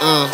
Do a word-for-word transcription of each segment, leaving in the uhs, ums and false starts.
Uh,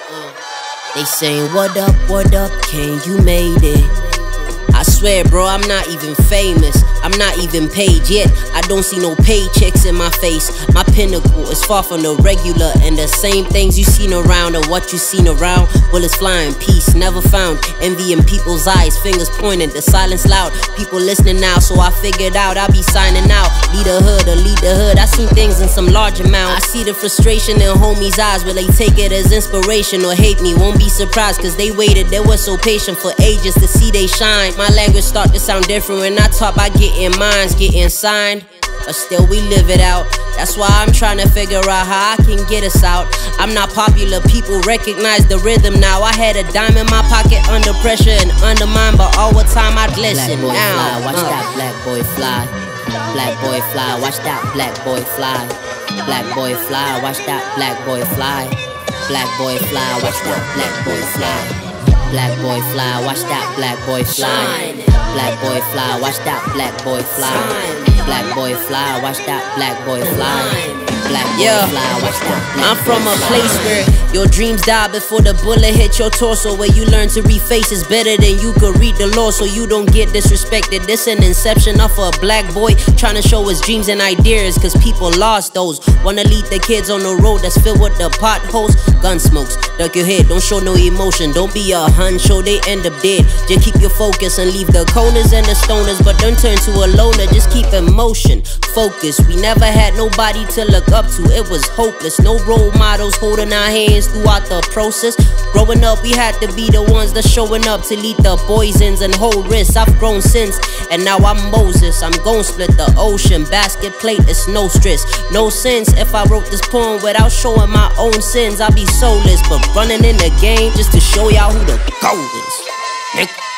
they saying, what up, what up, King, you made it. I swear, bro, I'm not even famous. I'm not even paid yet. I don't see no paychecks in my face. My pinnacle is far from the regular, and the same things you seen around or what you seen around. Bullets flying, peace never found. Envy in people's eyes, fingers pointing, the silence loud. People listening now, so I figured out I'll be signing out. Lead the hood or lead the hood. I seen things in some large amount. I see the frustration in homies' eyes. Will they take it as inspiration or hate me? Won't be surprised, cause they waited. They were so patient for ages to see they shine. My language start to sound different when I talk about getting minds, getting signed. But still we live it out. That's why I'm trying to figure out how I can get us out. I'm not popular, people recognize the rhythm now. I had a dime in my pocket under pressure and undermined, but all the time I glisten. Black boy now fly, watch uh. that black boy fly. Black boy fly, watch that black boy fly. Black boy fly, watch that black boy fly. Black boy fly, watch that black boy fly. Black boy fly, watch that black boy fly. Black boy fly, watch that black boy fly. Black boy fly, watch that black boy fly. Black boy yeah. fly, watch that black I'm from boy a fly. place where your dreams die before the bullet hit your torso, where you learn to read faces better than you could read the law, so you don't get disrespected. This an inception of a black boy trying to show his dreams and ideas, cause people lost those. Wanna lead the kids on the road that's filled with the potholes. Gun smokes, duck your head, don't show no emotion. Don't be a huncho, they end up dead. Just keep your focus and leave the coners and the stoners, but don't turn to a loner, just keep in motion. Focus, we never had nobody to look up to, it was hopeless. No role models holding our hands throughout the process. Growing up, we had to be the ones that's showing up to lead the poisons and hold risks. I've grown since, and now I'm Moses. I'm gon' split the ocean, basket plate, it's no stress. No sense if I wrote this poem without showing my own sins. I'll be soulless, but running in the game just to show y'all who the goat is.